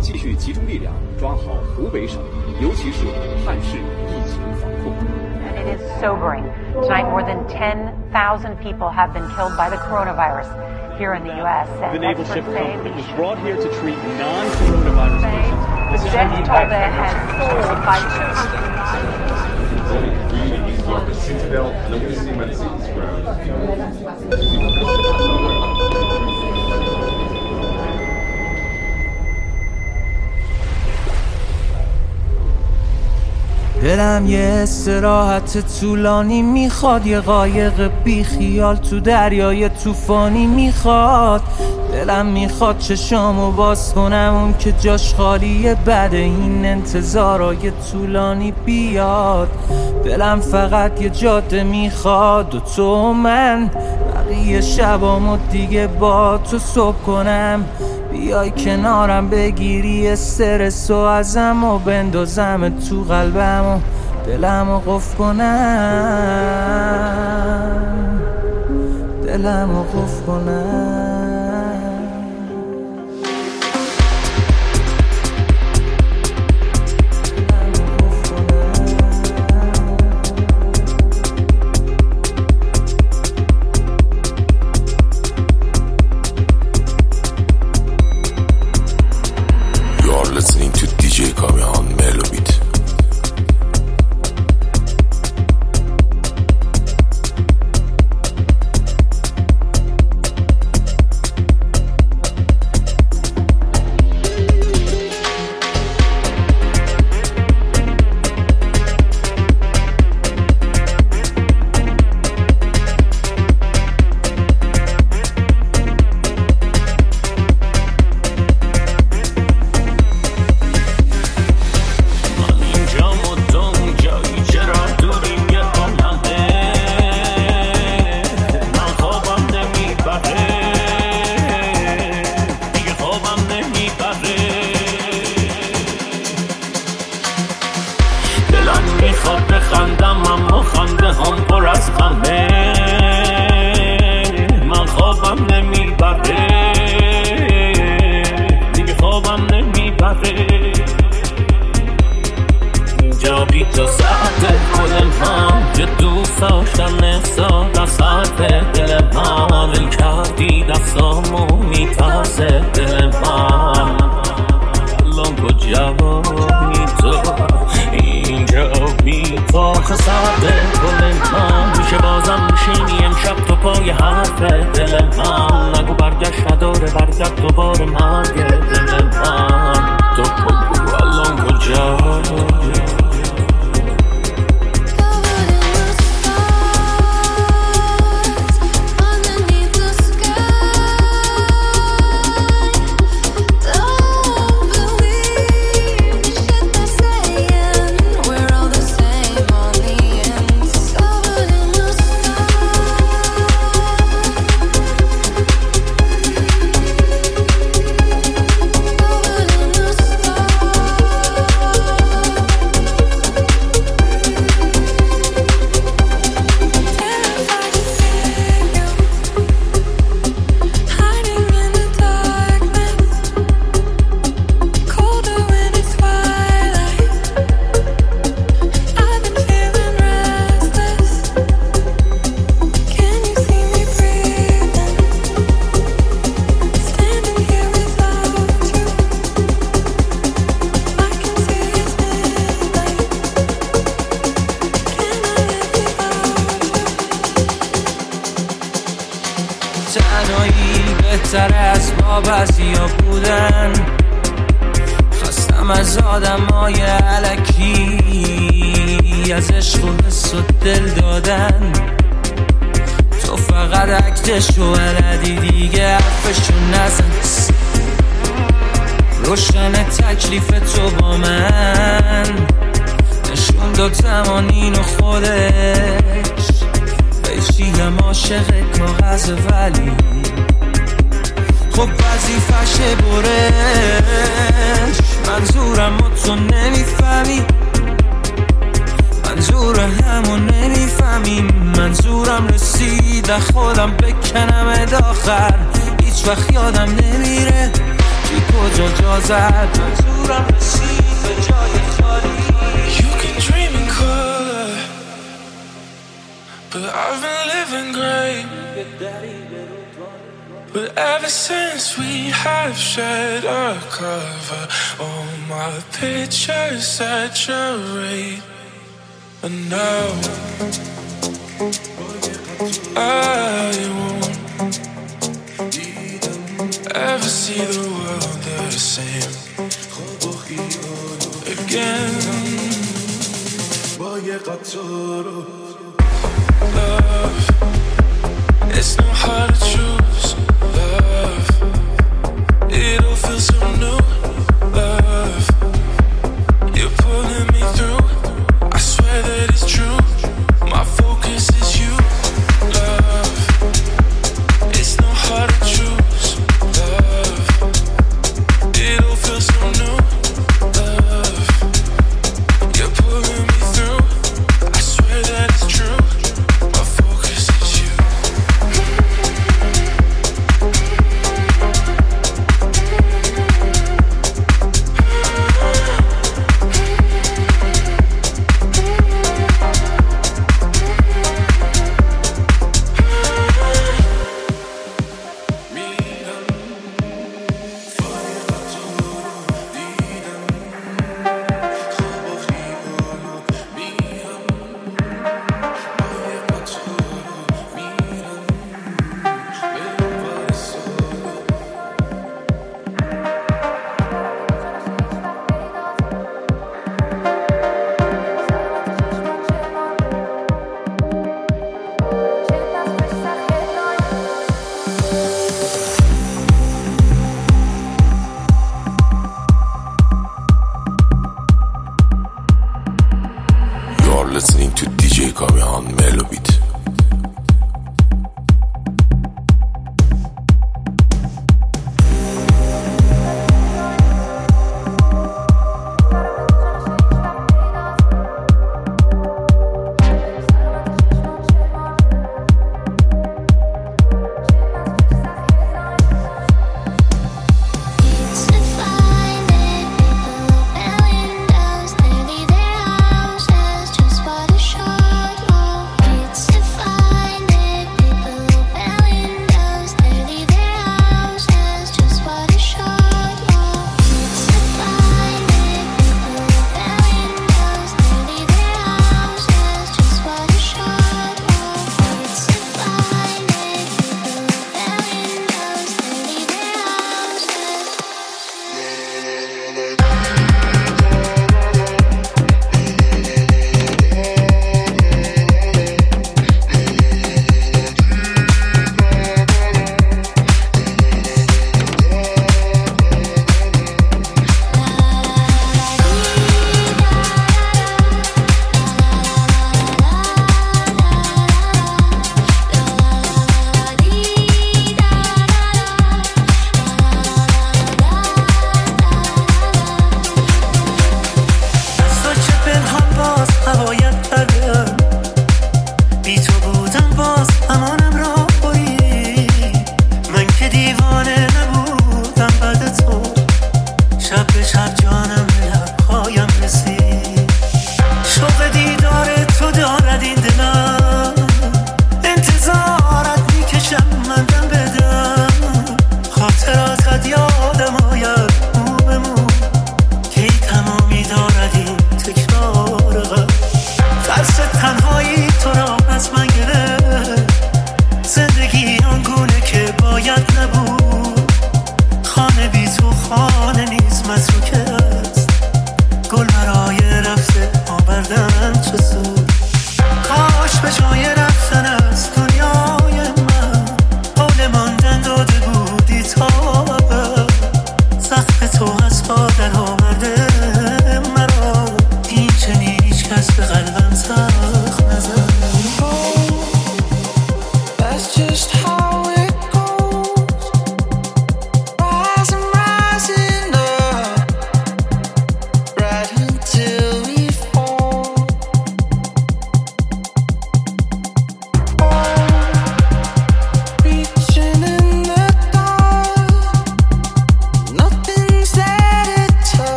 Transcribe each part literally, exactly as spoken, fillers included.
继续集中力量抓好湖北省，尤其是汉市疫情防控。 And it is sobering. Tonight, more than ten thousand people have been killed by the coronavirus here in the U S. The naval ship was brought here to treat non-coronavirus patients. The death toll there has soared by two hundred دلم یه استراحت طولانی میخواد، یه قایق بی خیال تو دریای طوفانی میخواد. دلم میخواد چشامو باز کنم، اون که جاش خالیه بعد این انتظارای طولانی بیاد. دلم فقط یه جاده میخواد و تو من بقیه شبامو دیگه با تو صبح کنم. بیای کنارم بگیری استرسو ازم و بندازم تو قلبم و دلم و قفل کنم، دلم و قفل کنم. تنهایی بهتر از وابستیا بودن، خستم از آدمای الکی، از عشق و حس و دل دادن. تو فقط عکتشو بلدی دیگه حرفشو نزن، روشن تکلیف تو با من نشون داد زمانین و خودش بشیم عاشق کاغذ، ولی خب وظیفشه برش. منظورم و تو نمیفهمی، منظور همون نمیفهمی. منظورم رسید خودم بکنم داخر، هیچ وقت یادم نمیره گفتی کجا جا زد منظورم رسید به جای خالی. You can dream in color, but I've been living great. But ever since we have shared a cover, all my pictures saturate. And now I won't ever see the world the same again. Love, it's not hard to choose. Love, it all feels so new. Love, you're pulling me through. I swear that it's true. My focus is you. Love, it's not hard to choose. Love, it all feels so new. Love, you're pulling me through. I swear that it's true. My focus is you. Listening to دی جی Kavihan Melobit. ترس تنهایی تو را از من گرفت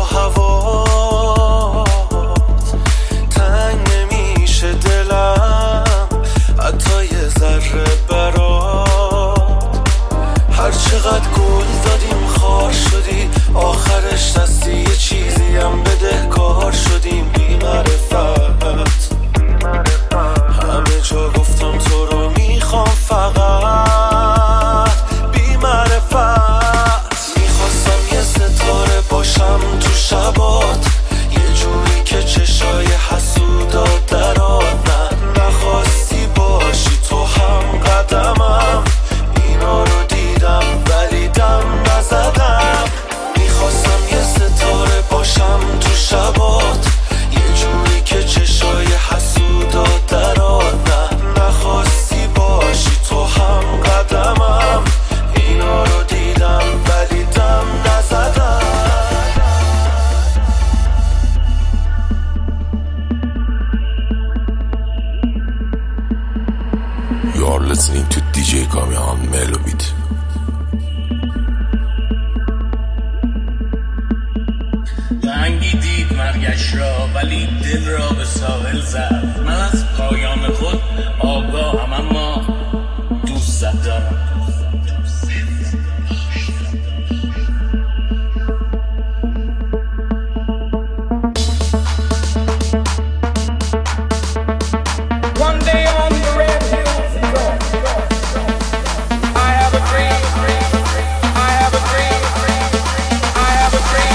هوات تنگ نمیشه دلم حتی یه ذره برات. هر چقدر گل دادیم خار شدی آخرش دستی یه چیزی هم بدهکار شدیم. بی معرفت همه جا گفتم تو رو میخوام فقط بی معرفت. میخواستم یه ستاره باشم تو شبات یه جوری که چشای حسودات درات. نه نخواستی باشی تو هم قدمم اینا رو دیدم ولی دم نزدم. میخواستم یه ستاره باشم تو شبات یه جوری که چشای حسودات درات. نه نخواستی باشی تو هم قدمم اینا رو دیدم ولی دم نزدم. You are listening to دی جی کامیان ملو بیت. رنگی دید مرگش را ولی دل را به ساحل زد. من از پایان خود آگاهم اما دوست دارم. One day on the red hills of York, I have a dream, I have a dream, I have a dream.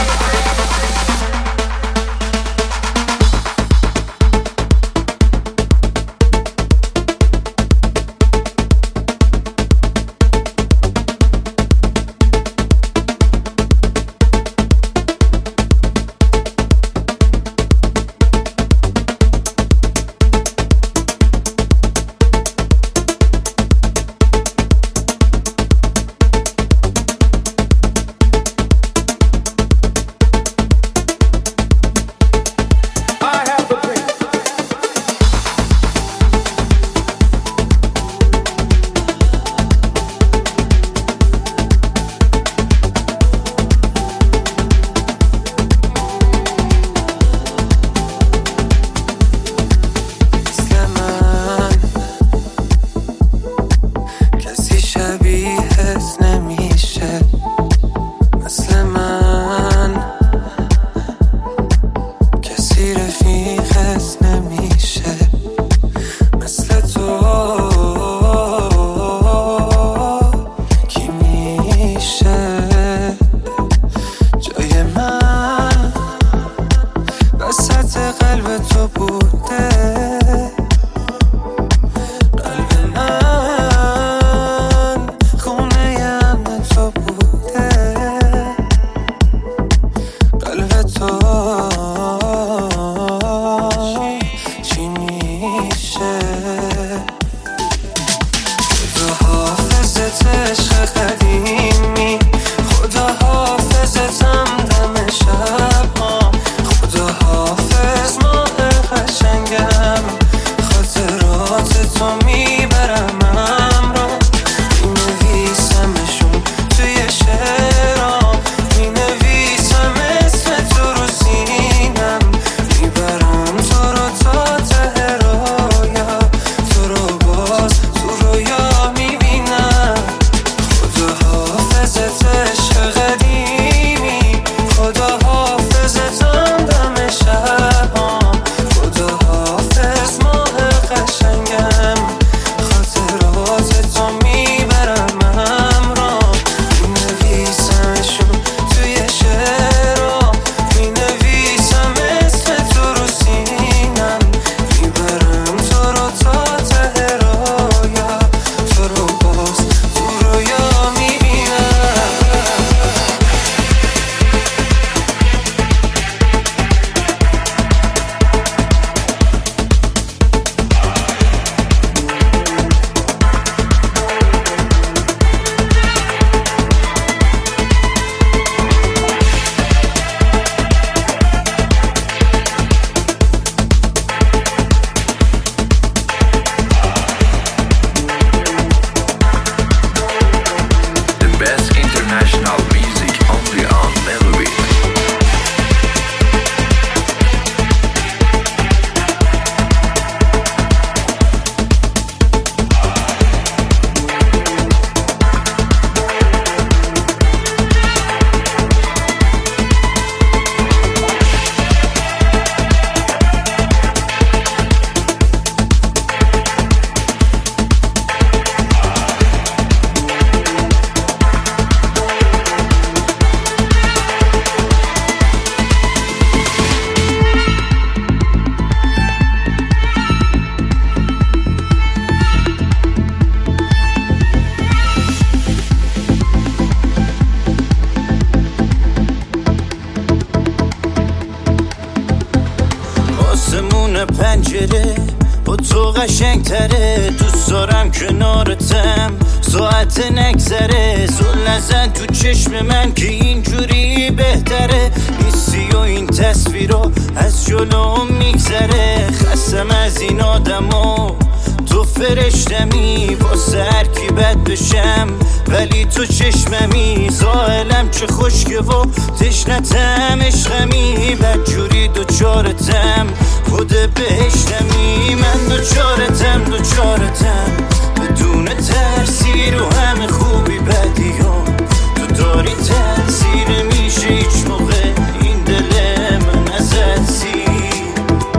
بیرون پنجره با تو قشنگ تره، دوست دارم کنارتم ساعت نگذره، زل نزن تو چشم من که اینجوری بهتره، نیستی و این تصویرها از جلوم میگذره، خستم از این آدما تو فرشتمی، واسه هر کی بد بشم ولی تو چشممی، زائلم چه خشکه و تشنتم عشقمی، بدجوری دوچارتم خود بهشتمی، من دوچارتم دوچارتم بدون ترسی رو همه خوبی بدیام، تو داری تاثیر میشه هیچ موقع این دل من ازت سیر،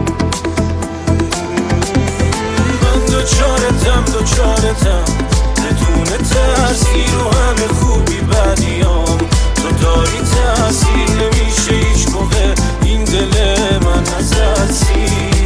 من دوچارتم دوچارتم بدون ترسی رو همه خوبی بدیام، تو داری تاثیر نمیشه هیچ موقع این دل من ازت سیر.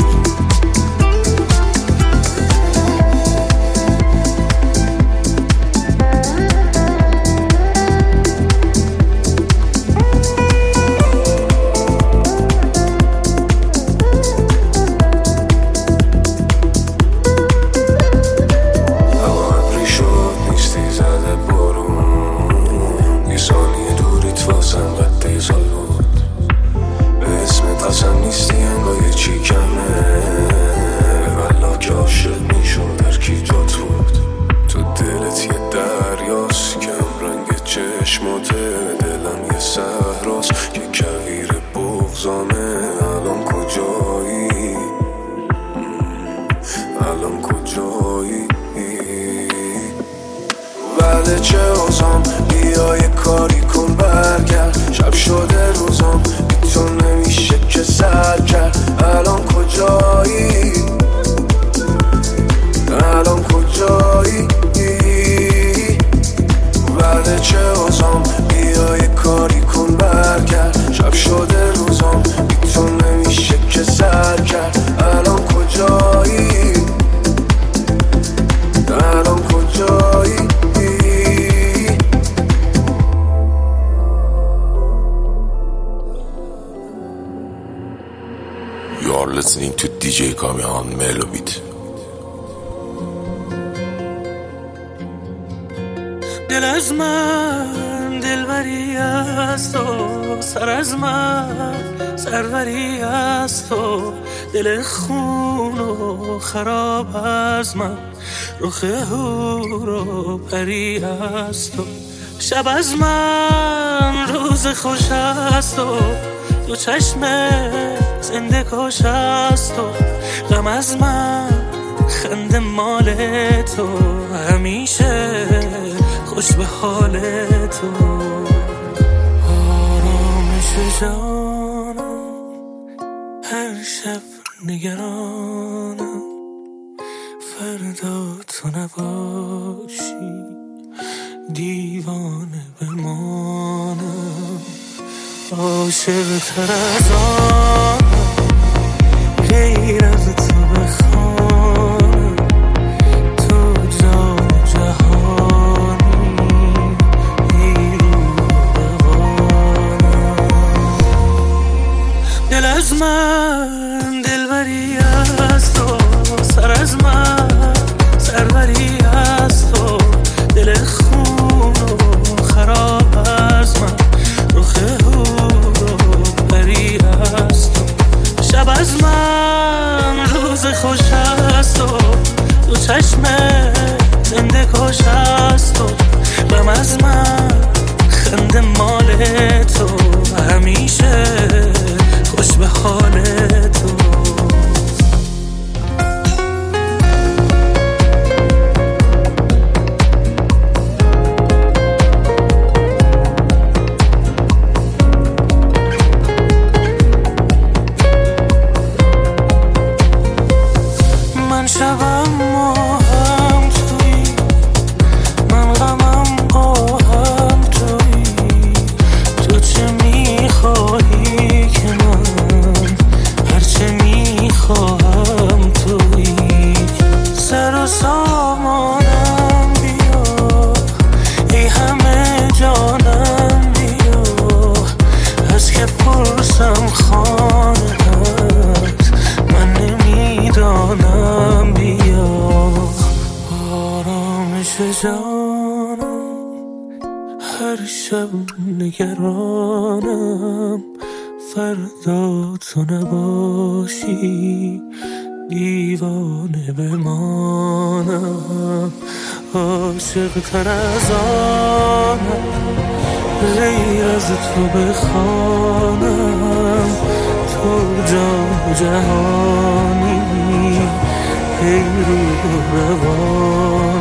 Listening to دی جی کامیان ملو بیت. دل از من دلبری است و سر از من سروری است و دل خون و خراب از من رخ هور و پری است و شب از من روز خوش است و دو چشم زنده کاش است و غم از من خنده مال تو، همیشه خوش به حال تو، آرامش جانم هر شب نگرانم، فردا تو نباشی دیوانه بمانم، عاشق تر از آنم غیر از تو بخوانم، تو جان جهانی ای رو بوانم، دل از من دلبری است و سر از من سروری است و دل خون و خراب از من رخ هور و پری است و شب از من روز خوش است و دو چشم زنده کاش است و غم از من خنده مال تو، همیشه خوش به حال تو. شب نگرانم فردا تو نباشی دیوانه بمانم عاشق تر از آنم غیر از تو بخوانم تو جان جهانی ای رو روان